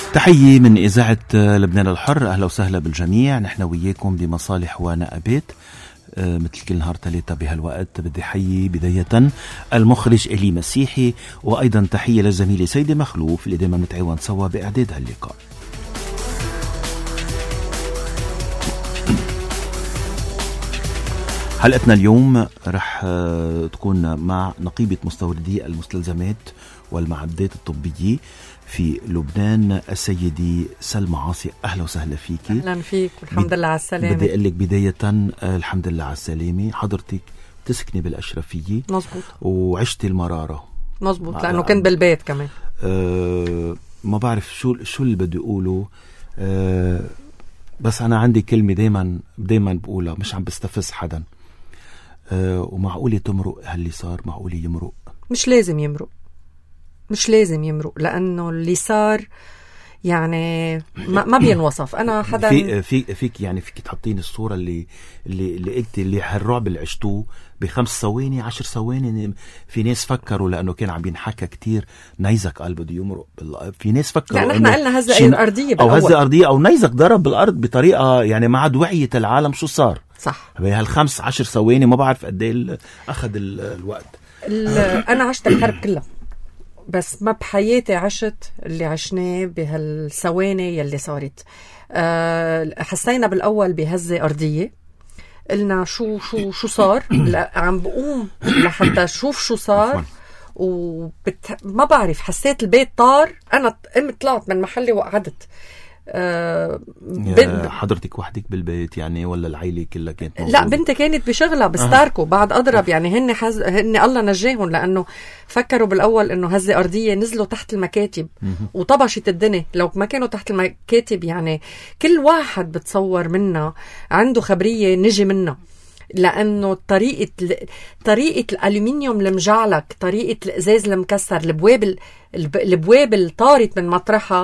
تحية من إذاعة لبنان الحر. أهلا وسهلا بالجميع. نحن وياكم بمصالح ونقابات مثل كل نهار ثلاثة بهالوقت. بدي حيي بداية المخرج إلي مسيحي، وأيضا تحية للزميلة سيدة مخلوف اللي دائما نتعاون سوا بإعداد هاللقاء. حلقتنا اليوم رح تكون مع نقيبة مستوردي المستلزمات والمعدات الطبية في لبنان، السيدة سلمى عاصي. أهلا وسهلا فيكي. أهلا فيك والحمد لله على السلامة. بدي أقول لك بداية الحمد لله على السلامة. حضرتك تسكني بالأشرفية. مزبوط. وعشتي المرارة. مزبوط، لأنه كنت بالبيت كمان. ما بعرف شو اللي بدي أقوله. بس أنا عندي كلمة دايما بقولها، مش عم بستفز حدا. ومعقولة تمرق هاللي صار؟ معقولة يمرق؟ مش لازم يمرق لأنه اللي صار يعني ما بينوصف. أنا حدا فيك يعني فيك تحطين الصورة اللي قلتي اللي هالرعب اللي عشتوه ب5 ثواني 10 ثواني. في ناس فكروا لأنه كان عم ينحكى كتير نيزك قال بده يمرق في ناس فكروا يعني احنا قلنا هزة أرضية أو هزة أرضية أو نيزك ضرب بالأرض بطريقة يعني ما عاد وعية العالم شو صار. صح. بهال5 10 ثواني ما بعرف قد ايه أخذ الوقت. أنا عشت الحرب كلها، بس ما بحياتي عشت اللي عشناه بهالثواني يلي صارت. حسينا بالأول بهزة أرضية، قلنا شو صار. عم بقوم لحتى شوف شو صار، ما بعرف، حسيت البيت طار. أنا طلعت من محلي وقعدت. حضرتك وحدك بالبيت يعني ولا العيلة كلها كانت موجودة؟ لا، بنتي كانت بشغلة بستاركو بعد أضرب. يعني هن الله نجاهم، لأنه فكروا بالأول إنه هزة أرضية. نزلوا تحت المكاتب وطبشت الدنيا. لو ما كانوا تحت المكاتب يعني كل واحد بتصور منا عنده خبرية نجي منا، لأنه طريقة الألومنيوم المجعلك، طريقة الإزاز المكسر، البواب اللي طارت من مطرحها.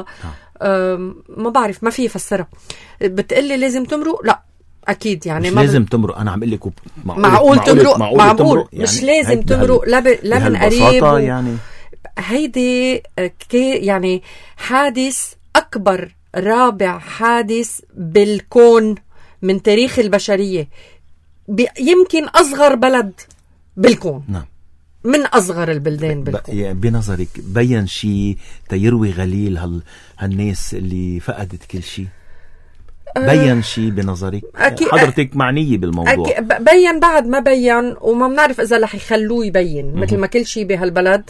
ما بعرف، ما في يفسرها. بتقلي لازم تمرق؟ لا أكيد يعني مش لازم تمرق. أنا عم قل لك معقول تمرق يعني مش لازم تمرق. لا من قريب يعني هيدي يعني حادث أكبر، رابع حادث بالكون من تاريخ البشرية. يمكن أصغر بلد بالكون. نعم، من أصغر البلدان بالكون. يعني بنظرك بين شيء تيروي غليل هالناس اللي فقدت كل شيء؟ بين شيء بنظرك؟ حضرتك معنية بالموضوع. بين بعد ما بين، وما بنعرف إذا رح يخلوه يبين مثل ما كل شيء بهالبلد.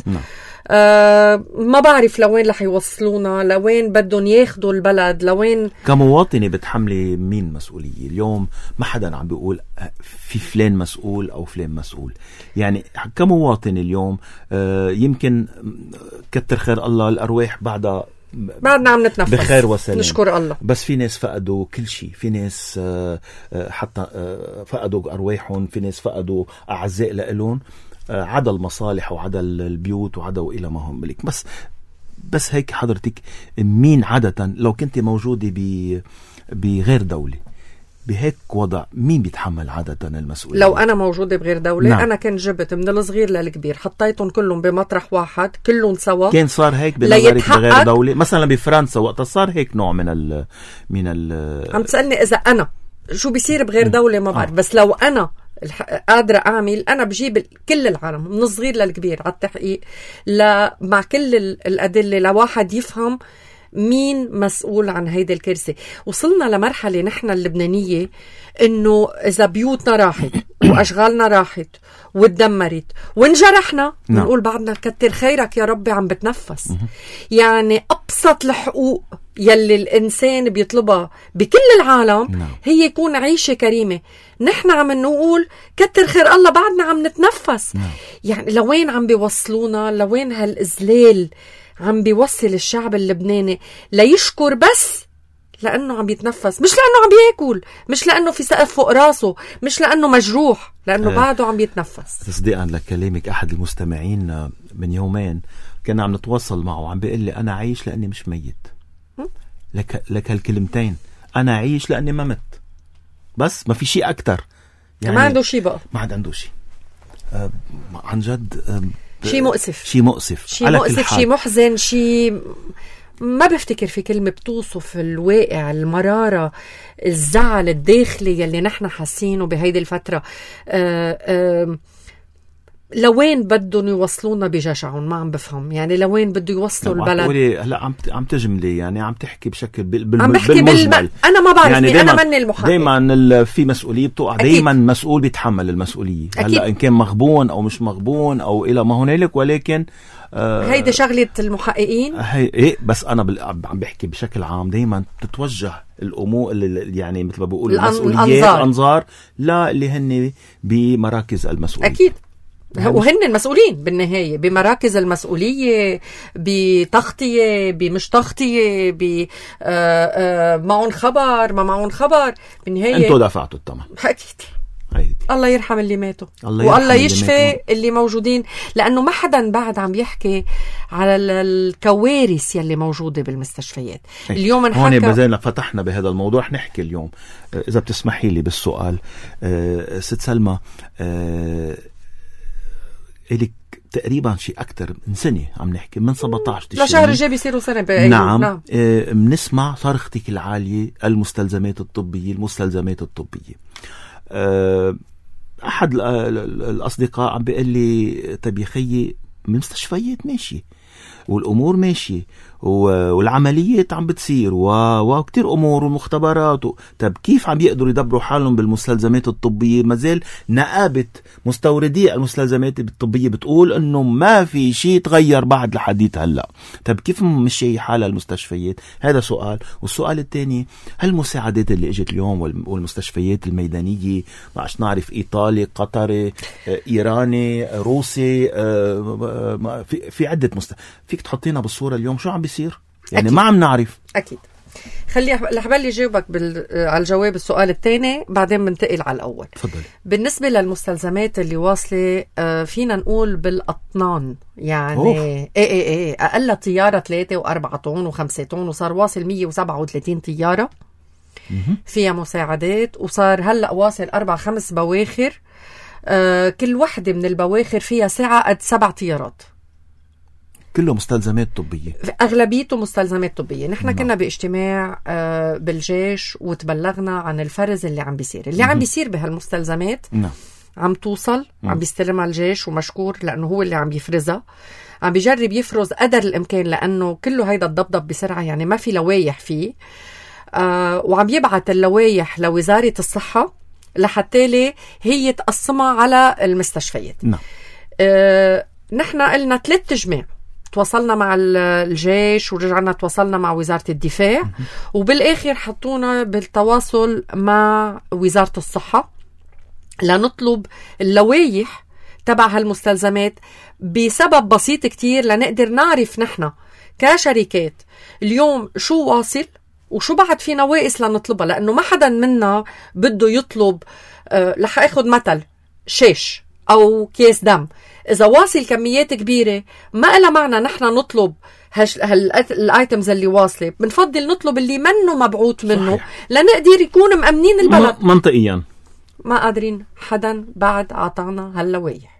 ما بعرف لوين رح يوصلونا، لوين بدهم ياخدوا البلد، لوين. كمواطنة بتحملي مين مسؤولية اليوم؟ ما حدا عم بيقول في فلان مسؤول أو فلان مسؤول. يعني كمواطن اليوم يمكن كتر خير الله الأرواح بعدنا عم نتنفس بخير وسلام، نشكر الله. بس في ناس فقدوا كل شيء. في ناس حتى فقدوا أرواحهم، في ناس فقدوا أعزاء لإلهم، عدا المصالح وعدا البيوت وعدا وإلى ما هم ملك. بس هيك حضرتك مين عادة لو كنت موجودة بغير دولة بهيك وضع مين بيتحمل عادة المسؤولية؟ لو أنا موجودة بغير دولة، نعم. أنا كان جبت من الصغير للكبير، حطيتهم كلهم بمطرح واحد، كلهم سوا. كان صار هيك بنظرك بغير دولة؟ مثلا بفرنسا وقت صار هيك نوع من ال عم تسألني إذا أنا شو بيصير بغير دولة؟ ما بعرف. بس لو أنا قادرة أعمل، أنا بجيب كل العالم من الصغير للكبير على التحقيق مع كل الأدلة لواحد يفهم مين مسؤول عن هيدا الكرسي. وصلنا لمرحلة نحن اللبنانية إنه إذا بيوتنا راحت وأشغالنا راحت واتدمرت وانجرحنا بنقول بعدنا كتر خيرك يا ربي عم بتنفس. يعني أبسط الحقوق يلي الإنسان بيطلبها بكل العالم هي يكون عيشة كريمة. نحن عم نقول كتر خير الله بعدنا عم نتنفس. يعني لوين عم بيوصلونا؟ لوين هالإذلال عم بيوصل الشعب اللبناني ليشكر بس لأنه عم يتنفس، مش لأنه عم بياكل، مش لأنه في سقف فوق راسه، مش لأنه مجروح، لأنه بعده عم يتنفس. تصديقا لكلامك، أحد المستمعين من يومين كنا عم نتواصل معه، عم بيقول لي أنا عايش لأني مش ميت. لك هالكلمتين، أنا عايش لأني ما مت، بس ما في شيء أكتر. يعني ما عنده شيء بقى، ما عنده شيء. عن جد شيء مؤسف، شيء مؤسف، شيء محزن، شيء ما بفتكر في كلمة بتوصف الواقع، المرارة، الزعل الداخلي يلي نحن حاسينه بهيدي الفترة. لوين بدهم يوصلونا بجشعهم؟ ما عم بفهم يعني لوين بده يوصلوا البلد. هلا عم تجملي يعني عم تحكي بشكل عم بحكي انا ما بعرف يعني انا مني المحقق. دايما في مسؤوليه بتوقع، دايما مسؤول بيتحمل المسؤوليه. هلا ان كان مغبون او مش مغبون او الى ما هنالك، ولكن هيدي شغله المحققين. ايه بس انا عم بحكي بشكل عام. دايما تتوجه الامور اللي يعني مثل ما بقول المسؤوليات الانظار لا اللي هن بمراكز المسؤوليه. اكيد وهن المسؤولين بالنهاية بمراكز المسؤولية، بتغطية بمش تغطية، معهم خبر ما معهم خبر، بالنهاية انتوا دفعتوا الثمن. أكيد. الله يرحم اللي ماتوا والله يشفي اللي موجودين، لأنه ما حدا بعد عم يحكي على الكوارث يلي موجودة بالمستشفيات. اليوم هون بزينا فتحنا بهذا الموضوع، رح نحكي اليوم إذا بتسمحي لي بالسؤال. ست سلمى، إلك تقريبا شيء أكتر من سنة عم نحكي، من 17 تشرين لشهر الجاي بيصيروا سنة نعم. بنسمع صرختك العالية المستلزمات الطبية. أحد الأصدقاء عم بيقول لي طب يا خيي المستشفيات ماشي والأمور ماشي والعمليات عم بتصير وكتير أمور ومختبرات طب كيف عم يقدروا يدبروا حالهم بالمستلزمات الطبية؟ مازال نقابة مستوردي المستلزمات الطبية بتقول إنه ما في شيء تغير بعد لحديت هلأ. طب كيف مشي حالها المستشفيات؟ هذا سؤال. والسؤال الثاني، هل المساعدات اللي اجت اليوم والمستشفيات الميدانية، ما عش نعرف إيطالي، قطري، إيراني، روسي، في عدة فيك تحطينا بالصورة اليوم شو عم بيصير؟ يعني أكيد. ما عم نعرف. أكيد. خلي حبالي جاوبك على الجواب السؤال الثاني بعدين بنتقل على الأول. تفضل. بالنسبة للمستلزمات اللي واصلة فينا نقول بالأطنان، يعني ايه أقل طيارة 3 و4 طن و5 طن، وصار واصل 137 طيارة فيها مساعدات، وصار هلأ واصل 4-5 بواخر. كل وحدة من البواخر فيها سعة قد 7 طيارات. كله مستلزمات طبية، أغلبيته مستلزمات طبية. نحن كنا باجتماع بالجيش وتبلغنا عن الفرز اللي عم بيصير، عم بيصير بهالمستلزمات. عم توصل، عم بيستلمها الجيش ومشكور لأنه هو اللي عم يفرزها. عم بيجرب يفرز قدر الإمكان لأنه كله هيدا الضبضب بسرعة، يعني ما في لوايح فيه. وعم يبعت اللوايح لوزارة الصحة لحتى هي تقسمها على المستشفيات. نحن قلنا 3 جماع، تواصلنا مع الجيش ورجعنا تواصلنا مع وزارة الدفاع، وبالآخر حطونا بالتواصل مع وزارة الصحة لنطلب اللوايح تبع هالمستلزمات بسبب بسيط كتير، لنقدر نعرف نحن كشركات اليوم شو واصل وشو بعد في نواقص لنطلبها. لأنه ما حدا منا بده يطلب رح أخذ مثل شاش أو كيس دم، إذا واصل كميات كبيرة ما إلا معنى نحن نطلب الآيتمز اللي واصلة. بنفضل نطلب اللي منه مبعوث منه لنقدر يكون مأمنين البلد. منطقيا ما قادرين حدا بعد عطانا هاللوايح.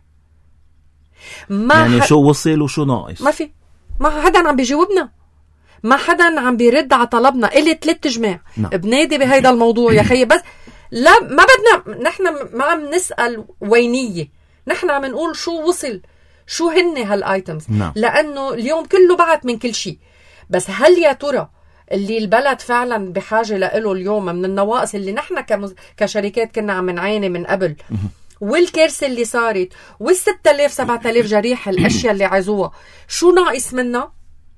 يعني شو وصل وشو ناقص؟ ما حدا عم بيجاوبنا، ما حدا عم بيرد على طلبنا. إلي 3 جماع بنادي بهيدا الموضوع يا خي، بس لا ما بدنا. نحن ما عم نسأل وينية، نحن عم نقول شو وصل، شو هن هالايتمز. لأنه اليوم كله بعت من كل شيء، بس هل يا ترى اللي البلد فعلا بحاجة له اليوم من النواقص اللي نحن كشركات كنا عم نعاني من قبل، والكارثة اللي صارت، وال6000-7000 جريح، الأشياء اللي عزوها، شو ناقص منا؟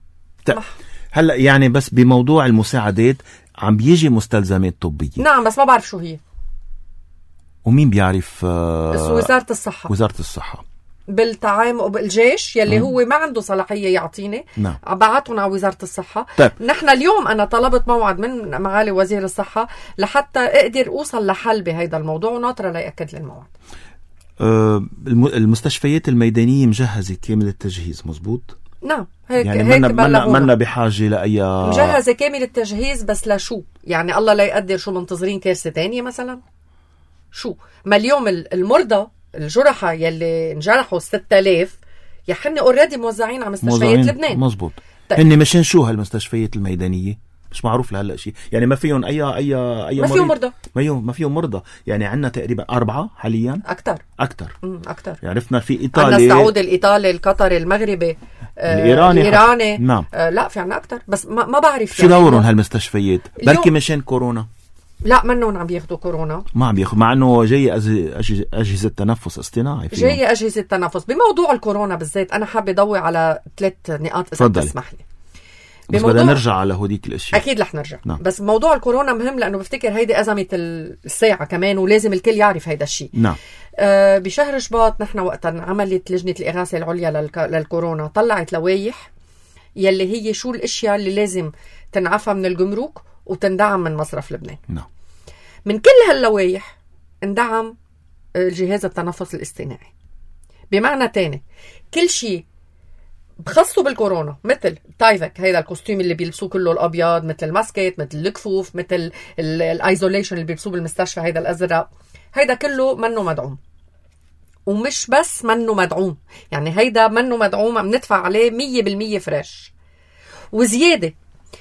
هلأ يعني بس بموضوع المساعدات عم بيجي مستلزمات طبية. نعم بس ما بعرف شو هي. ومين بيعرف؟ وزارة الصحة. وزارة الصحة بالتعامل بالجيش يلي هو ما عنده صلاحية يعطيني. بعتهم على وزارة الصحة. طيب. نحن اليوم أنا طلبت موعد من معالي وزير الصحة لحتى أقدر أوصل لحل بهيدا الموضوع، وناطرة ليأكد لي الموعد. المستشفيات الميدانية مجهزة كامل التجهيز مزبوط؟ نعم هيك يعني منا بحاجة لأي مجهزة كامل التجهيز، بس لشو يعني الله لا يقدر شو منتظرين كارثة تانية مثلا؟ شو ما اليوم المرضى الجرحى يلي انجرحوا 6000 يحن اوريدي موزعين على مستشفيات لبنان. مزبوط. طيب. هن مشان شو هالمستشفيات الميدانية مش معروف لهلا شيء، يعني ما فيهم اي ما فيهم مرضى، ما فيهم مرضى، يعني عندنا تقريبا 4 حاليا، اكثر اكثر يعني عرفنا في ايطاليا، عندنا السعودي، الايطالي، القطري، المغربي، الايراني نعم. لا في عنا اكثر، بس ما بعرف شو يعني دورهم هالمستشفيات، بركي مشان كورونا. لا منهم عم بياخدوا كورونا، ما عم بياخدوا، مع انه جاي اجهزه تنفس اصطناعي فيهم. جاي اجهزه تنفس. بموضوع الكورونا بالذات انا حابه ضوي على 3 نقاط اذا تسمح لي، بس بدنا نرجع على هوديك الاشياء. اكيد رح نرجع. نعم. بس موضوع الكورونا مهم لانه بفتكر هيدي ازمه الساعه كمان، ولازم الكل يعرف هيدا الشيء. نعم. بشهر شباط نحن وقتا عملت لجنه الاغاثه العليا للكورونا طلعت لوائح يلي هي شو الاشياء اللي لازم تنعفى من الجمرك وتندعم من مصرف لبنان. نعم. من كل هاللوائح اندعم الجهاز التنفس الاصطناعي. بمعنى تاني كل شيء بخصوا بالكورونا، مثل تايفك هيدا الكوستيم اللي بيلبسوه كله الابيض، مثل الماسكيت، مثل الكفوف، مثل الايزوليشن اللي بيلبسوه بالمستشفى هيدا الازرق، هيدا كله منه مدعوم. ومش بس منه مدعوم، يعني هيدا منه مدعوم عم ندفع عليه 100% فريش وزياده.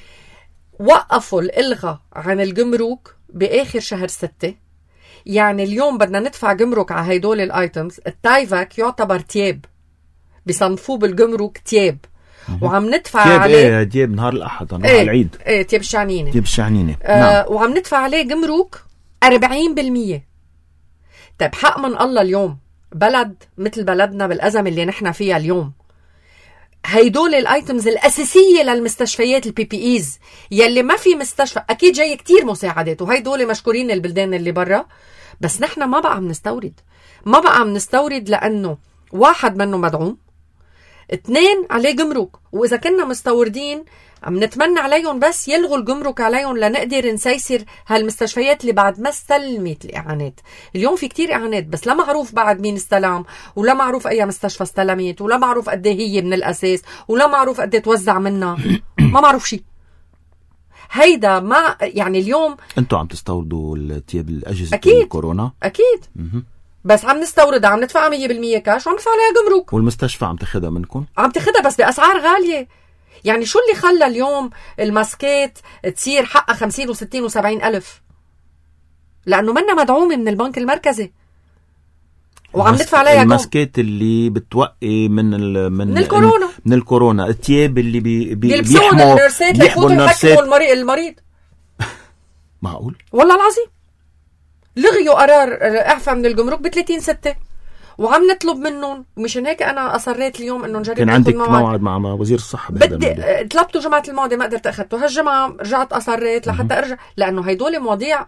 وقفوا الالغاء عن الجمرك باخر شهر 6، يعني اليوم بدنا ندفع جمرك على هيدول الايتمز. التايفك يعتبر تياب، بيصنفوه بالجمرك تياب، وعم ندفع عليه تياب نهار الاحد نهار العيد، تياب الشعنينه نعم. وعم ندفع عليه جمرك 40%. طيب حق من الله اليوم بلد مثل بلدنا بالازمه اللي نحن فيها اليوم، هيدول الايتمز الاساسيه للمستشفيات البي بي ايز يلي ما في مستشفى، اكيد جاي كتير مساعدات وهيدول مشكورين البلدان اللي برا، بس نحن ما بقى عم نستورد لانه 1 منه مدعوم، 2 عليه جمرك، واذا كنا مستوردين عم نتمنى عليهم بس يلغوا الجمرك عليهم لنقدر نسيسر هالمستشفيات اللي بعد ما استلمت الاعانات. اليوم في كتير اعانات بس لا معروف بعد مين استلم، ولا معروف اي مستشفى استلمت، ولا معروف قد هي من الاساس، ولا معروف قد توزع منها ما معروف شيء. هيدا ما يعني اليوم انتوا عم تستوردوا التياب الاجهزه أكيد. الكورونا اكيد بس عم نستوردها، عم ندفع 100% كاش وعم ندفع عليها جمرك، والمستشفى عم تاخدها منكم، عم تاخدها بس باسعار غاليه. يعني شو اللي خلى اليوم الماسكات تصير حقها 50 و60 و70 ألف؟ لأنه منا مدعومة من البنك المركزي وعم ندفع عليها. الماسكات اللي بتوقي من الكورونا، من الكورونا، التياب اللي بيلبسون النرسات ليفوتوا يحكموا المريض. معقول؟ والله العظيم لغيوا قرار اعفى من الجمرك ب30/6 وعم نطلب منهم. مشان هيك انا اصريت اليوم انه نجرب. كان عندك موعد مع وزير الصحه بدي طلبته جمعه الماضي ما قدرت اخذته، هالجمعه رجعت اصريت لحتى ارجع، لانه هيدول مواضيع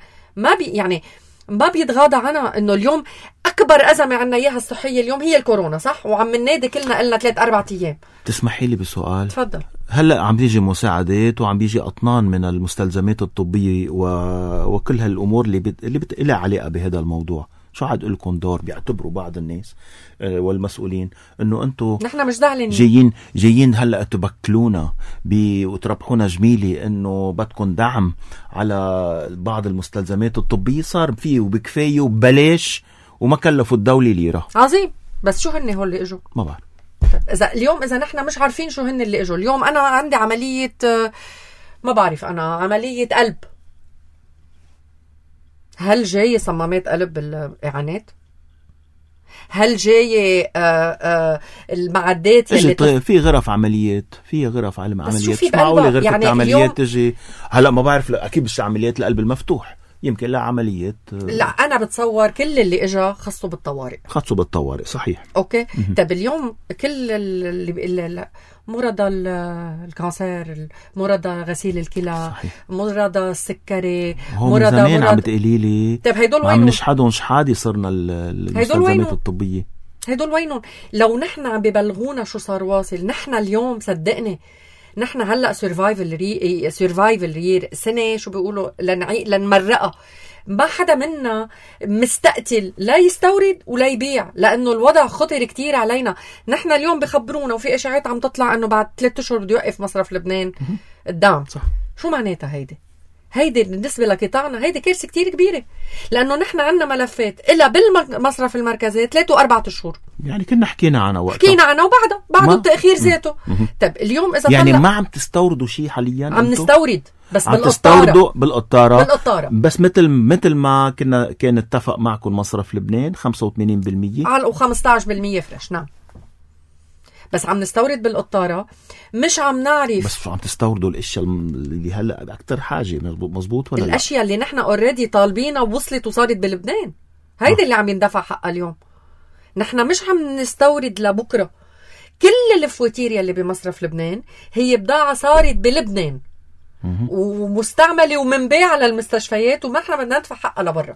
ما بيتغاضى عنها. انه اليوم اكبر ازمه عنا اياها الصحيه اليوم هي الكورونا، صح؟ وعم ننادي كلنا قلنا 3-4 ايام. تسمحي لي بسؤال؟ تفضل. هلا عم بيجي مساعدات وعم بيجي اطنان من المستلزمات الطبيه وكل هالامور اللي لها علاقه بهذا الموضوع، شو عاد لكم دور؟ بيعتبروا بعض الناس والمسؤولين انه انتم نحن مش جايين هلا تبكلونا وتربحونا جميله انه بدكم دعم على بعض المستلزمات الطبيه. صار فيه وبكفايه وببلاش وما كلفوا الدوله ليره. عظيم. بس شو هن هول اللي اجوا؟ ما بعرف. اذا نحن مش عارفين شو هن اللي اجوا اليوم. انا عندي عمليه، ما بعرف، انا عمليه قلب. هل جاي صمامات قلب بالاعانات؟ هل جاي المعدات اللي في غرف عمليات، في غرف عمليات مش معقوله غرفه يعني عمليات تجي هلا؟ ما بعرف، اكيد مش عمليات القلب المفتوح، يمكن لا عمليات. لا انا بتصور كل اللي اجا خصوا بالطوارئ. صحيح. اوكي. طب اليوم كل اللي مرضى الكانسير، مرضى غسيل الكلى، مرضى السكري، مرضى عم بتقولي لي طيب هيدول وينهم؟ عم نشحدهم شحادي صرنا المستلزمات الطبيه. هيدول وينهم؟ لو نحن عم ببلغونا شو صار واصل. نحن اليوم صدقني نحن هلا سيرفايفل يير سنه شو بيقولوا لنمرقها. ما حدا منا مستقتل لا يستورد ولا يبيع، لانه الوضع خطر كتير علينا. نحن اليوم بخبرونا وفي اشاعات عم تطلع انه بعد 3 اشهر بده يوقف مصرف لبنان الدعم. صح. شو معناتها هيدي بالنسبه لقطاعنا هيدي كارثه كتير كبيره، لانه نحن عندنا ملفات الا بالمصرف المركزي 3 و4 اشهر يعني كنا حكينا عنها وقتها. حكينا عنها وبعده التأخير ذاته. طب اليوم إذا يعني ما عم تستوردوا شيء حاليا؟ عم نستورد بس عم تستوردوا بالقطارة بس مثل ما كان اتفق معكم مصرف لبنان 85% على و15% فريش. نعم بس عم نستورد بالقطارة، مش عم نعرف. بس عم تستوردوا الاشياء اللي هلا اكثر حاجة، مزبوط ولا الاشياء اللي نحن اوريدي طالبينها ووصلت وصارت بلبنان، هيدا اللي عم يندفع حقها اليوم. نحن مش عم نستورد لبكرة. كل الفواتير اللي بمصرف لبنان هي بضاعة صارت بلبنان ومستعملة ومنباعة للمستشفيات، وما احنا بدنا ندفع حقها لبرا.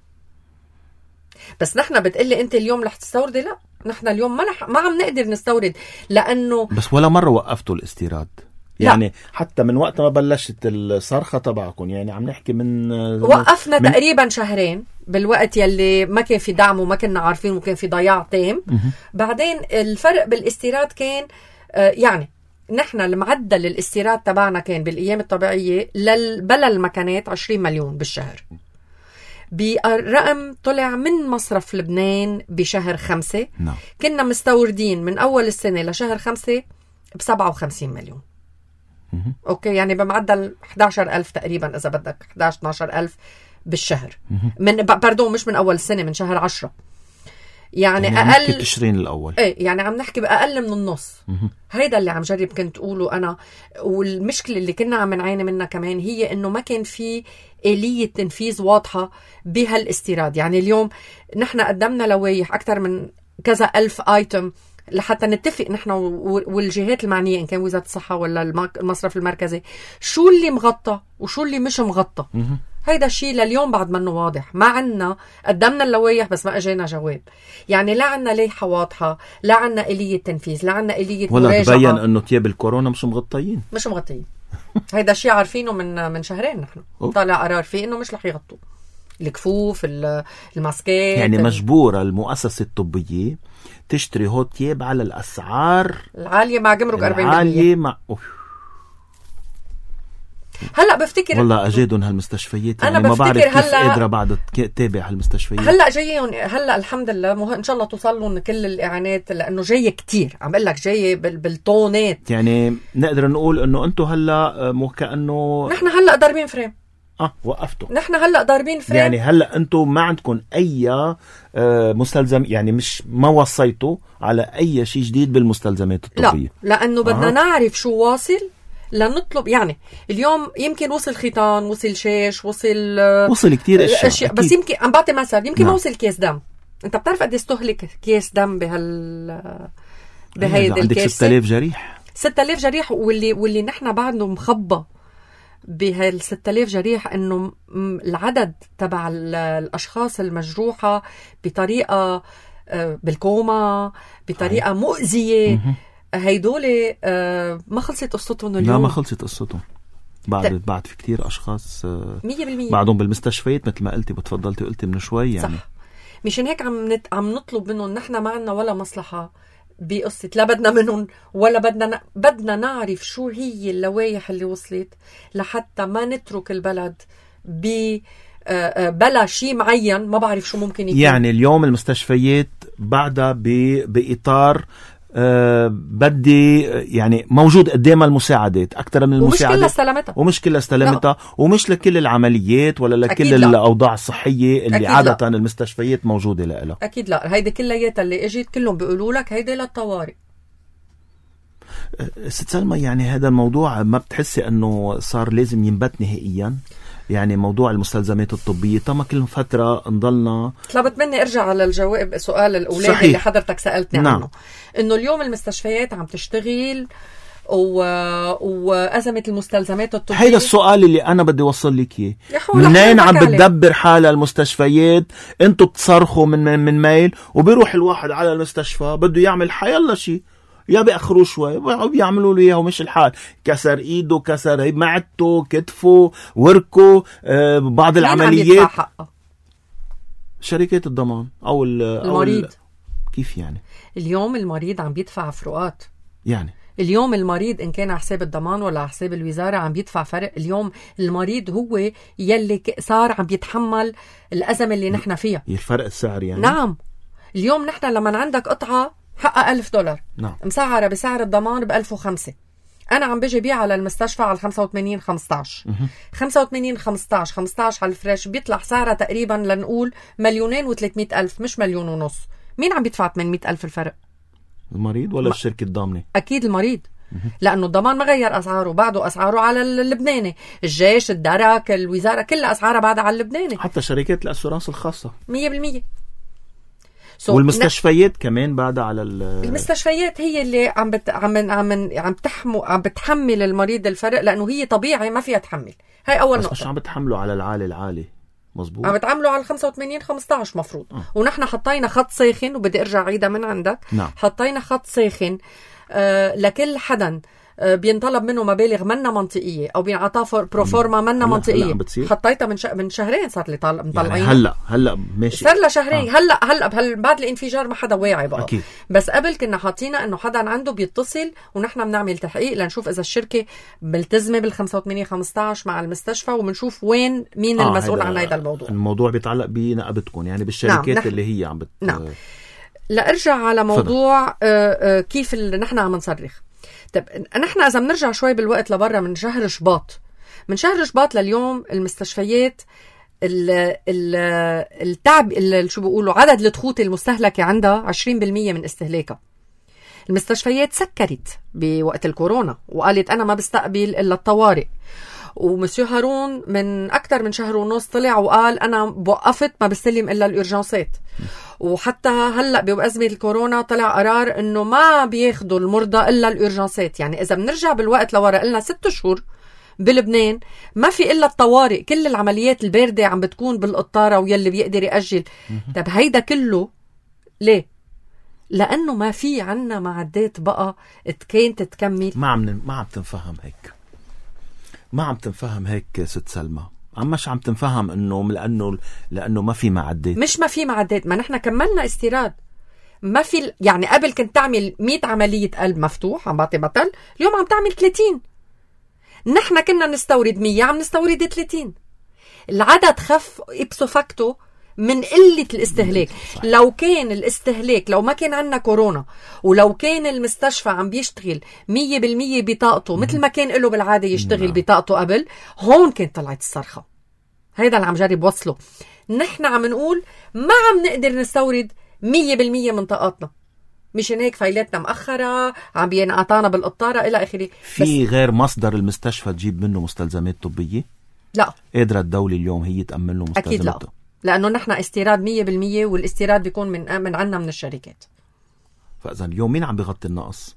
بس نحن بتقلي انت اليوم رح تستوردي؟ لا، نحن اليوم ما عم نقدر نستورد، لانه بس ولا مرة وقفتوا الاستيراد يعني. لا. حتى من وقت ما بلشت الصرخة تبعكم، يعني عم نحكي وقفنا تقريبا شهرين بالوقت يلي ما كان في دعم وما كنا عارفين وكان في ضياع تام. بعدين الفرق بالاستيراد كان يعني نحن المعدل الاستيراد تبعنا كان بالايام الطبيعية بلا المكانات 20 مليون بالشهر. برقم طلع من مصرف لبنان بشهر 5 كنا مستوردين من أول السنة لشهر 5 ب57 مليون. أوكي، يعني بمعدل 11,000 تقريبا إذا بدك، 11-12,000 بالشهر. باردون مش من أول السنة، من شهر 10. يعني أقل تشرين الأول. إيه، يعني عم نحكي بأقل من النص. هيدا اللي عم جرب كنت أقوله أنا. والمشكلة اللي كنا عم نعاني منها كمان هي إنه ما كان في آلية تنفيذ واضحة بهالاستيراد. يعني اليوم نحن قدمنا لوائح أكثر من كذا ألف آيتم لحتى نتفق نحن والجهات المعنية، إن كان وزارة الصحة ولا المصرف المركزي، شو اللي مغطى وشو اللي مش مغطى. هيدا الشيء لليوم بعد منه واضح. ما عنا، قدمنا اللوائح بس ما اجينا جواب. يعني لا عنا لائحة واضحة، لا عنا آلية تنفيذ، لا عنا آلية ولا مراجعة. تبين انه تياب الكورونا مش مغطيين. هيدا الشيء عارفينه من شهرين. نحن طالع قرار فيه انه مش رح يغطوا الكفوف، الماسكات. يعني مجبورة المؤسسة الطبية تشتري هو تياب على الأسعار العالية مع جمرك 40%. العالية مع هلا بفتكر والله أجادهم هالمستشفيات. أنا يعني ما بعرف كيف هلأ قادرة بعد تتابع هالمستشفيات. هلا جايين، هلا الحمد لله إن شاء الله توصل لهم كل الإعانات، لأنه جاية كتير. عم بقول لك جاية بالطونات. يعني نقدر نقول إنه أنتم هلا مو كأنه نحن هلا ضاربين فريم. وقفتوا. نحن هلا ضاربين فريم. يعني هلا أنتم ما عندكم أي مستلزم، يعني ما وصيتوا على أي شيء جديد بالمستلزمات الطبية. لا، لأنه بدنا نعرف شو واصل لنطلب. يعني اليوم يمكن وصل خيطان، وصل شاش، وصل كتير اشياء. بس يمكن عم بعطي مثل، يمكن ما وصل كيس دم. انت بتعرف قد يستهلك كيس دم بهيدي عندك الكيسة؟ 6000 جريح. 6000 جريح. واللي نحن بعدنا مخبى بهال 6000 جريح انه العدد تبع الاشخاص المجروحة بطريقة بالكوما، بطريقة مؤذية. هيدولي ما خلصت قصتهم اليوم. لا، ما خلصت قصتهم. بعد في كتير أشخاص 100% بعدهم بالمستشفيات مثل ما قلتي بتفضلتي قلتي من شوي. يعني صح. مشان هيك عم نطلب منهم. نحن ما عنا ولا مصلحة بقصة، لا بدنا منهم ولا بدنا نعرف شو هي اللوائح اللي وصلت لحتى ما نترك البلد بلا شيء معين ما بعرف شو ممكن يكون. يعني اليوم المستشفيات بعدها بإطار بدي يعني موجود قدامها المساعدات أكثر من المساعدات، ومش كلها استلمتها ومش لكل العمليات ولا لكل الأوضاع الصحية اللي عادة المستشفيات موجودة لها. أكيد لا. هيدي كلياتها اللي اجت كلهم بيقولوا لك هيدي للطوارئ. ست سلمى، يعني هذا الموضوع ما بتحسي أنه صار لازم ينبت نهائيا؟ يعني موضوع المستلزمات الطبية طبعا كل فترة نضلنا. طلبت مني ارجع على الجواب سؤال الأولاد اللي حضرتك سألتني عنه. انه اليوم المستشفيات عم تشتغل وأزمة المستلزمات الطبية. هيدا السؤال اللي أنا بدي وصل لك إياه. منين عم بتدبر حالها المستشفيات؟ انتوا بتصرخوا من ميل وبيروح الواحد على المستشفى بده يعمل حيالله شيء، يا بيأخروا شوي وبيعملوا له اياه ومش الحال. كسر ايده، كسر معدته، كتفه، وركه، بعض العمليات. شركات الضمان او المريض. كيف يعني؟ اليوم المريض عم بيدفع فروقات. يعني اليوم المريض إن كان على حساب الضمان ولا على حساب الوزارة عم بيدفع فرق. اليوم المريض هو يلي صار عم بيتحمل الأزمة اللي نحن فيها. الفرق السعر يعني. نعم. اليوم نحن لما عندك قطعة حقها $1000 نعم. مسعرة بسعر الضمان ب1005، أنا عم بيجي بيع على المستشفى على 85-15 15 على الفريش بيطلع سعرها تقريبا لنقول 2,300,000 مش 1,500,000. مين عم بيدفع 800,000 الفرق؟ المريض ولا الشركة الضامنة؟ أكيد المريض، لأنه الضمان ما غير أسعاره، بعده أسعاره على اللبناني، الجيش، الدرك، الوزارة، كل أسعارها بعدها على اللبناني، حتى شركات الأسورانس الخاصة 100%. والمستشفيات كمان بعدها على المستشفيات هي اللي عم بتحمل المريض الفرق، لأنه هي طبيعي ما فيها تحمل. هاي أول نقطة. مش عم بتحملوا على العالي مظبوط، عم بتعملوا على 85-15 مفروض. ونحن حطينا خط ساخن، وبدي ارجع عيدها من عندك. نعم. حطينا خط ساخن لكل حدا بينطلب منه مبالغ منا منطقية أو بينعطاه بروفورما منا منطقية. حطيتها من شهرين صار لي مطلعين، يعني هلا ماشي، صار لها شهرين. هلا بعد الانفجار ما حدا واعي بقى. أكيد. بس قبل كنا حاطينا انه حدا عنده بيتصل ونحن بنعمل تحقيق لنشوف اذا الشركة ملتزمة بال85-15 مع المستشفى، وبنشوف مين المسؤول عن هذا الموضوع. الموضوع بيتعلق بنقابتكم يعني بالشركات. نعم. اللي هي عم نعم. لأرجع على موضوع كيف نحن عم نصرخ. طب نحن إذا بنرجع شوي بالوقت لبرا من شهر شباط لليوم، المستشفيات التعب شو بيقولوا عدد الضغوط المستهلكة عندها 20% من استهلاكها. المستشفيات سكرت بوقت الكورونا وقالت أنا ما بستقبل إلا الطوارئ، ومسيو هارون من أكتر من شهر ونص طلع وقال أنا بوقفت ما بستلم إلا الإرجانسات. وحتى هلأ بأزمة الكورونا طلع قرار إنه ما بياخدوا المرضى إلا الإرجانسات. يعني إذا بنرجع بالوقت لورا قلنا 6 شهور بلبنان ما في إلا الطوارئ، كل العمليات الباردة عم بتكون بالقطارة ويلي بيقدر يأجل. طب هيدا كله ليه؟ لأنه ما في عنا معدات بقى كانت تكمل. ما عم تنفهم هيك، ما عم تنفهم هيك ست سلمى. مش عم تنفهم انه لانه ما في معدات. مش ما في معدات، ما نحن كملنا استيراد. ما في يعني قبل كنت تعمل 100 عملية قلب مفتوح، عم بعطي بطل، اليوم عم تعمل 30. نحن كنا نستورد 100 عم نستورد 30. العدد خف إبسو فاكتو من قلة الاستهلاك. لو كان الاستهلاك، لو ما كان عنا كورونا ولو كان المستشفى عم بيشتغل 100% بطاقته مثل ما كان له بالعادة يشتغل بطاقته قبل، هون كانت طلعت الصرخة. هيدا اللي عم جرب وصله. نحن عم نقول ما عم نقدر نستورد 100% من طاقاتنا، مشان هيك فايلاتنا مأخرة، عم بينقطعنا بالقطارة إلى آخره. في غير مصدر المستشفى تجيب منه مستلزمات طبية؟ لا. قادرة الدولة اليوم هي تأمن له مستلزمات؟ أكيد لا، لأنه نحن استيراد 100%، والاستيراد بيكون من عنا من الشركات. فإذا اليوم مين عم بيغطي النقص؟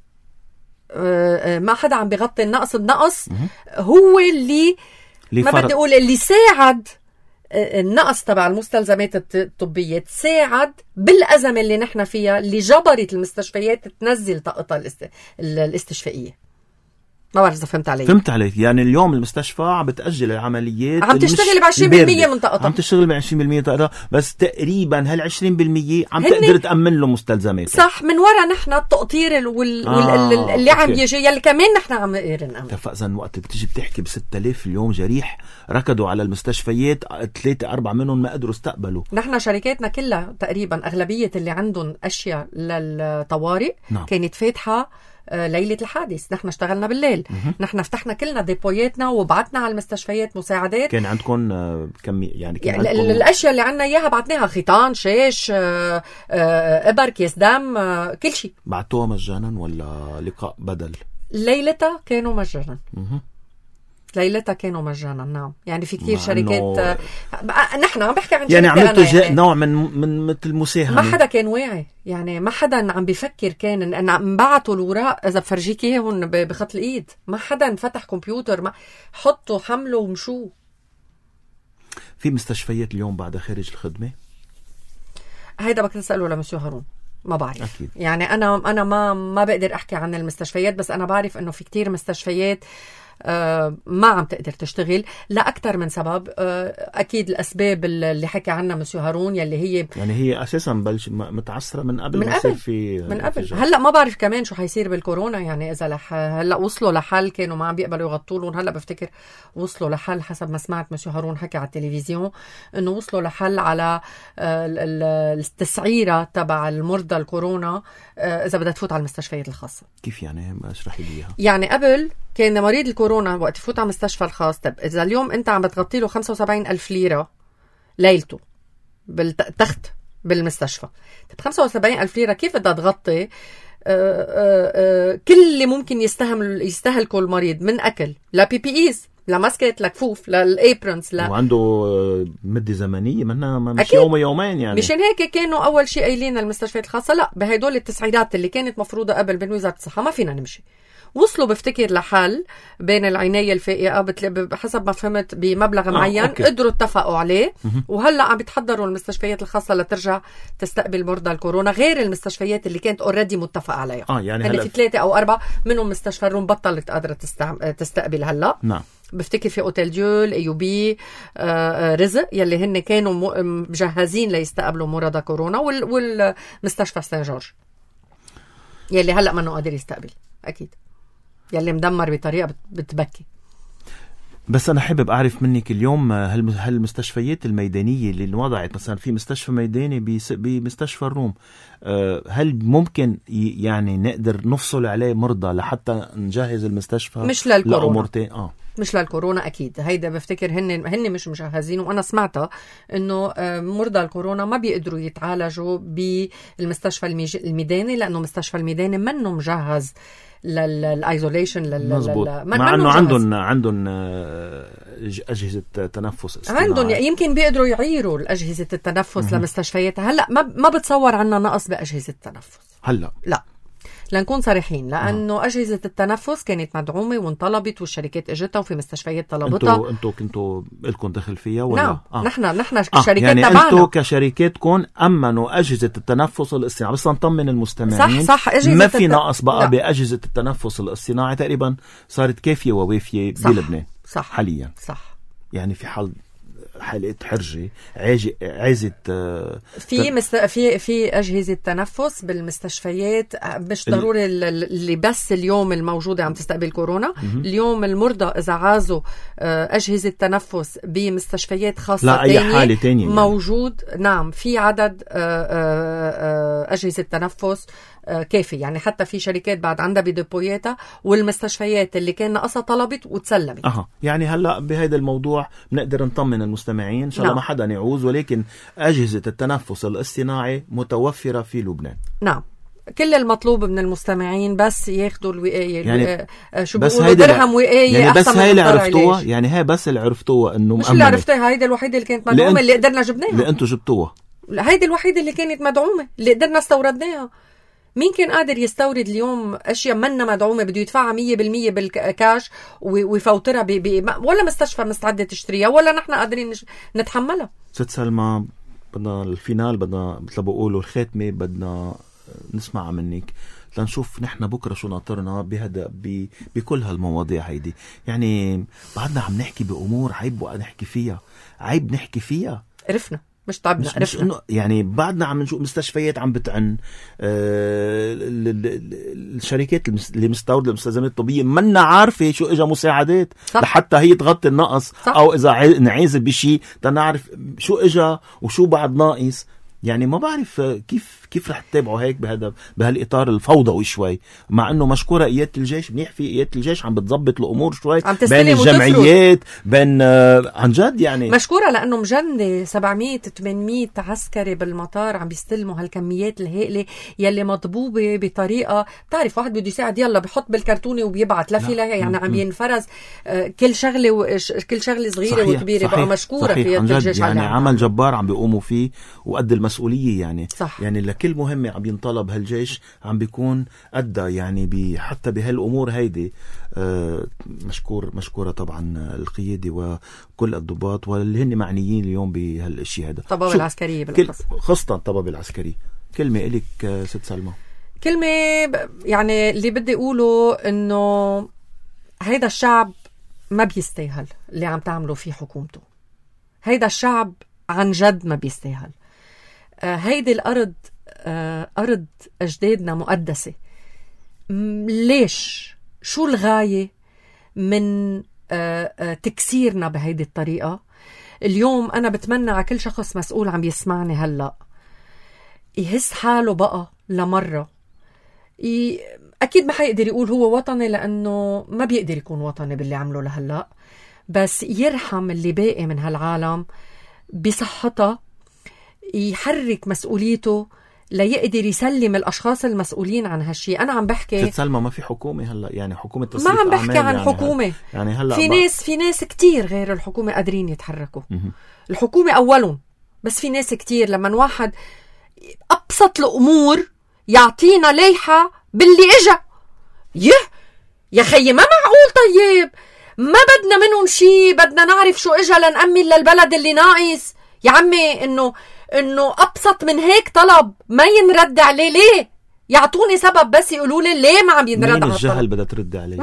ما حدا عم بيغطي النقص. النقص هو اللي ما بدي أقول اللي ساعد النقص تبع المستلزمات الطبية، تساعد بالأزمة اللي نحن فيها اللي جبرت المستشفيات تنزل طاقتها الاستشفائية. ما بعرف إذا فهمت عليك. يعني اليوم المستشفى عم بتأجل العمليات، عم تشتغل ب20% من طاقتها، عم تشتغل ب20% طاقتها، بس تقريبا هال20% عم تقدر تأمن له مستلزمات. صح، من وراء نحن التقطير اللي عم يجي، يلي كمان نحن عم نقدر نأمن. فإذا وقت بتيجي بتحكي ب6000 اليوم جريح ركضوا على المستشفيات، 3-4 منهم ما قدروا استقبلوا. نحن شركاتنا كلها تقريبا أغلبية اللي عندهم أشياء للطوارئ كانت فاتحة ليلة الحادث. نحن اشتغلنا بالليل. نحن فتحنا كلنا ديبوياتنا وبعتنا على المستشفيات مساعدات. كان عندكم يعني الاشياء اللي عنا اياها بعتناها، خيطان، شاش، ابر، كيس دم، كل شيء. بعتوها مجانا ولا لقاء بدل؟ ليلتها كانوا مجانا. نعم. يعني في كتير شركات نحن عم بحكي عن يعني عملتوا يعني نوع من مثل مساهمة. ما حدا كان واعي، يعني ما حدا عم بيفكر. كان ان انبعتوا الوراق اذا بفرجيك اياهم بخط الايد، ما حدا فتح كمبيوتر، ما حطوا حملوا ومشوا. في مستشفيات اليوم بعد خارج الخدمة؟ هيدا بدك تسأله لمسيو هارون، ما بعرف. أكيد. يعني انا ما بقدر احكي عن المستشفيات، بس انا بعرف انه في كتير مستشفيات ما عم تقدر تشتغل لأكثر من سبب. أكيد الأسباب اللي حكى عنها مسيو هارون يلي هي يعني هي أساسا بلش متعسرة من قبل من قبل. هلأ ما بعرف كمان شو حيصير بالكورونا، يعني إذا هلأ وصلوا لحل، كانوا ما عم بيقبلوا يغطوا لهم، هلأ بفتكر وصلوا لحل حسب ما سمعت مسيو هارون حكى على التلفزيون إنه وصلوا لحل على التسعيرة تبع المرضى الكورونا إذا بدها تفوت على المستشفيات الخاصة. كيف يعني؟ اشرحي لي إياها. يعني قبل كان مريض الكورونا وقت يفوت على المستشفى الخاص، طب إذا اليوم أنت عم بتغطي له 75,000 ليرة ليلته بالتخت بالمستشفى، طب 75,000 ليرة كيف بدها تغطي كل اللي ممكن يستهلكه المريض من أكل لPPEs لماسكات لكفوف للابرنز وعنده مدة زمنية مش يوم يومين يعني. مشان هيك كانوا أول شيء قايلين المستشفيات الخاصة لا بهدول التسعيرات اللي كانت مفروضة قبل من وزارة الصحة ما فينا نمشي. وصلوا بفتكر لحل بين العناية الفائقة بحسب ما فهمت بمبلغ معين قدروا اتفقوا عليه. وهلأ عم بيتحضروا المستشفيات الخاصة لترجع تستقبل مرضى الكورونا غير المستشفيات اللي كانت اوريدي متفق عليها. يعني في 3 أو 4 منهم مستشفى الروم بطلت قادرة تستقبل هلأ. نعم. بفتكر في اوتيل ديول AUB رزق يلي هن كانوا مجهزين ليستقبلوا مرضى كورونا، والمستشفى سان جورج يلي هلأ منه قادر يستقبل أكيد، يلي مدمر بطريقة بتبكي. بس أنا حابب أعرف منك اليوم هالمستشفيات الميدانية اللي وضعت مثلا في مستشفى ميداني بمستشفى الروم، هل ممكن يعني نقدر نفصل عليه مرضى لحتى نجهز المستشفى مش للكورونا؟ مش للكورونا أكيد، هيدا بفتكر هن مش مجهزين. وأنا سمعتها إنه مرضى الكورونا ما بيقدروا يتعالجوا بالمستشفى الميداني لأنه مستشفى الميداني منه مجهز للايزوليشن مع انه عندهم اجهزه تنفس اصطناعي. عندهم يمكن بيقدروا يعيروا الاجهزه التنفس لمستشفيات. هلا ما بتصور عنا نقص باجهزه التنفس هلا، لا لنكون صريحين، لانه اجهزه التنفس كانت مدعومه وانطلبت والشركات اجتها وفي مستشفيات طلبتها. انتوا كنتوا لكم دخل فيها ولا؟ نعم. نحن كشركات يعني تبعنا انتوا كشركاتكم امنوا اجهزه التنفس الاصطناعي. بس نطمن المستمعين صح ما في نقص بقى باجهزه التنفس الاصطناعي، تقريبا صارت كافيه ووافيه بلبنان حاليا. صح. يعني في حالة حرجة عايزة في أجهزة تنفس بالمستشفيات، مش ضروري اللي بس اليوم الموجودة عم تستقبل كورونا. اليوم المرضى إذا عازوا أجهزة تنفس بمستشفيات خاصة لا أي حالة تانية موجود يعني. نعم في عدد أجهزة تنفس كافي، يعني حتى في شركات بعد عندها بديبوياتها، والمستشفيات اللي كان ناقصها طلبت وتسلمت. يعني هلا بهذا الموضوع بنقدر نطمن المستمعين ان شاء الله ما حدا يعوز، ولكن أجهزة التنفس الاصطناعي متوفرة في لبنان. نعم. كل المطلوب من المستمعين بس ياخدوا الوقاية، يعني شو بيقولوا درهم وقاية يعني أحسن بس هاي اللي عرفتوها، يعني هاي بس اللي عرفتوها انه مش اللي عرفتها، هيدا الوحيدة اللي كانت مدعومة اللي قدرنا جبناها، اللي انتوا جبتوها. هيدا الوحيدة اللي كانت مدعومة اللي قدرنا استوردناها. مين كان قادر يستورد اليوم أشياء منا مدعومة بده يدفعها 100% بالكاش ويفوترها ولا مستشفى مستعدة تشتريها ولا نحن قادرين نتحملها؟ ست سلمى، بدنا الفينال، بدنا مثل بقولوا الخاتمة، بدنا نسمع منك لنشوف نحن بكرة شو ناطرنا بهذا بكل هالمواضيع هيدي. يعني بعدنا عم نحكي بأمور عيب نحكي فيها. عرفنا مش تعبنا، عرفنا يعني بعدنا عم نشوف مستشفيات عم بتعن، الشركات اللي مستوردة المستلزمات الطبية منا عارفة شو اجا مساعدات لحتى هي تغطي النقص. او اذا نعيز بشي تنعرف شو اجا وشو بعد ناقص. يعني ما بعرف كيف رح تتابعوا هيك بهالإطار الفوضوي شوي، مع انه مشكورة قيادة الجيش، منيح في قيادة الجيش عم بتضبط الامور شوي بين الجمعيات بين عن جد يعني مشكورة، لانه مجندة 700-800 عسكري بالمطار عم بيستلموا هالكميات الهائلة يلي مضبوبة بطريقة. بتعرف واحد بده يساعد يلا بحط بالكرتونة وبيبعت لا في لا، يعني عم ينفرز كل شغلة صغيرة وكبيرة. بقى مشكورة قيادة الجيش يعني عمل جبار عم بيقوموا فيه وقد المسؤولية يعني. صح. يعني لكل مهمة عم ينطلب هالجيش عم بيكون أدى يعني حتى بهالأمور هيدي. مشكورة طبعا القيادة وكل الضباط واللي هن معنيين اليوم بهالاشي هذا. طباب العسكرية بالأخص، خاصة طباب العسكري. كلمة إليك ست سلمى. كلمة يعني اللي بدي أقوله إنه هيدا الشعب ما بيستاهل اللي عم تعمله فيه حكومته. هيدا الشعب عن جد ما بيستاهل. هيدي الأرض أرض أجدادنا مقدسة. ليش؟ شو الغاية من تكسيرنا بهيدي الطريقة؟ اليوم أنا بتمنى على كل شخص مسؤول عم يسمعني هلأ يهز حاله بقى لمرة. أكيد ما حيقدر يقول هو وطني لأنه ما بيقدر يكون وطني باللي عمله لهلأ، بس يرحم اللي باقي من هالعالم بصحتها، يحرك مسؤوليته ليقدر يسلم الأشخاص المسؤولين عن هالشي. أنا عم بحكي سلمى ما في حكومة هلأ، يعني حكومة تصريف ما عم بحكي عن يعني حكومة. يعني هلأ في ناس كتير غير الحكومة قادرين يتحركوا. الحكومة أولهم، بس في ناس كتير. لما واحد أبسط الأمور يعطينا ليحة باللي إجا يا خيي ما معقول. طيب ما بدنا منهم شي، بدنا نعرف شو إجا لنأمن للبلد اللي ناقص. يا عمي إنه أبسط من هيك طلب ما ينرد عليه. ليه؟ يعطوني سبب بس يقولوا لي ليه ما عم ينرد على الطلب. الجهل بدها ترد عليه.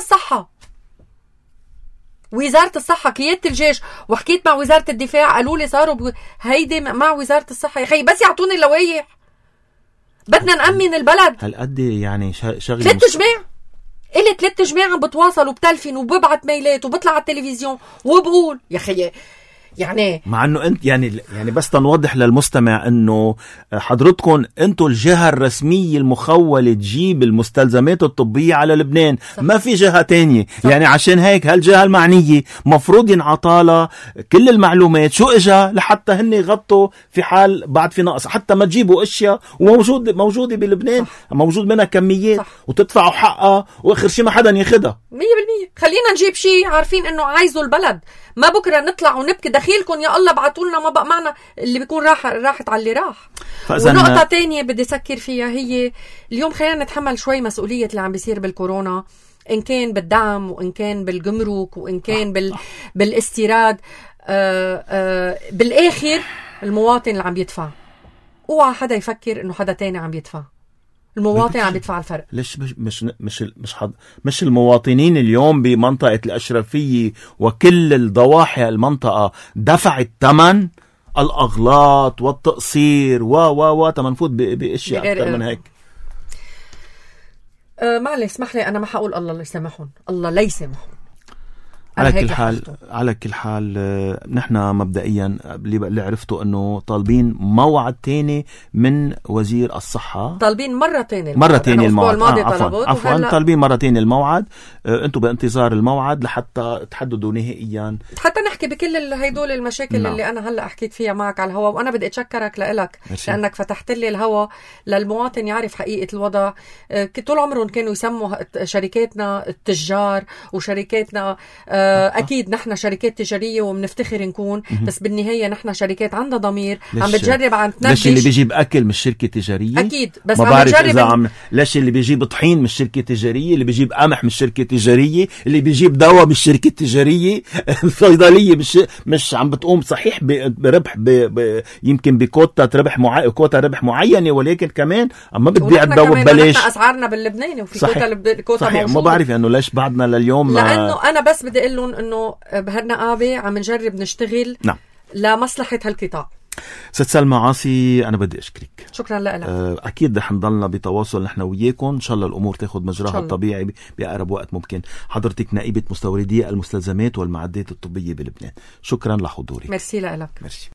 وزارة الصحة قيادة الجيش، وحكيت مع وزارة الدفاع قالوا لي صاروا هيدي مع وزارة الصحة. يا خي بس يعطوني اللوائح، بدنا نأمن البلد. هالقد يعني شغلة 3 جماع إلي 3 جماع عم بتواصل وبتلفن وببعت ميلات وبطلع على التلفزيون وبقول. يا خي يعني مع انه انت يعني بس تنوضح للمستمع انه حضرتكم انتوا الجهة الرسمية المخولة تجيب المستلزمات الطبية على لبنان. صح. ما في جهة تانية. صح. يعني عشان هيك هالجهة المعنية مفروض ينعطالها كل المعلومات شو اجا لحتى هن يغطوا في حال بعد في نقص، حتى ما تجيبوا اشياء وموجودة بلبنان. صح. موجود منها كميات. صح. وتدفعوا حقها واخر شيء ما حدا ياخدها 100%. خلينا نجيب شيء عارفين انه عايزه البلد، ما بكره نطلع ونبكي دخيلكم يا الله بعتولنا ما بقى معنا اللي بيكون راحت على اللي راح. ونقطة تانية بدي سكر فيها هي اليوم خلينا نتحمل شوي مسؤولية اللي عم بيصير بالكورونا، إن كان بالدعم وإن كان بالجمرك وإن كان بالاستيراد. بالآخر المواطن اللي عم يدفع. اوعى حدا يفكر إنه حدا تاني عم يدفع. المواطن عم يدفع الفرق. ليش مش المواطنين اليوم بمنطقة الأشرفية وكل الضواحي المنطقة دفعت ثمن الأغلاط والتقصير تمنفوت بأشياء أكثر من هيك. معلش اسمح لي أنا ما حقول الله يسامحهم، الله لا يسامحهم. على كل حال نحن مبدئيا اللي عرفته انه طالبين موعد تاني من وزير الصحة. طالبين مرة تاني الموعد. عفوا طالبين مرة تاني الموعد. انتم بانتظار الموعد لحتى تحددوا نهائيا، حتى نحكي بكل هيدول المشاكل. نعم. اللي انا هلا حكيت فيها معك على الهواء، وانا بدي اتشكرك لك لانك فتحت لي الهواء للمواطن يعرف حقيقة الوضع. طول عمرهم كانوا يسموا شركاتنا التجار وشركاتنا أكيد نحن شركات تجارية ومنفتخر نكون، بس بالنهاية نحن شركات عندها ضمير عم بتجرب عم تنبش. ليش اللي بيجيب أكل مش شركة تجارية؟ أكيد بس ما بعرف إذا ليش اللي بيجيب طحين مش شركة تجارية، اللي بيجيب قمح مش شركة تجارية، اللي بيجيب دواء مش شركة تجارية، الصيدلية مش عم بتقوم صحيح بربح يمكن بكوتا ربح معينة، ولكن كمان ما بتبيع الدواء ببلاش. نحن أسعارنا باللبناني وفي كوتا موجودة. ما بعرف إنه ليش بعدنا لليوم. لأنه أنا بس بدي أقول لهم إنه بهالنقابة عم نجرب نشتغل. نعم. لمصلحة هالقطاع. ست سلمى عاصي أنا بدي أشكرك. شكرا لك. أكيد رح نضلنا بتواصل نحن وياكم إن شاء الله الأمور تاخد مجراها الطبيعي بأقرب وقت ممكن. حضرتك نائبة مستوردي المستلزمات والمعدات الطبية بلبنان، شكرا لحضورك. ميرسي لك. ميرسي.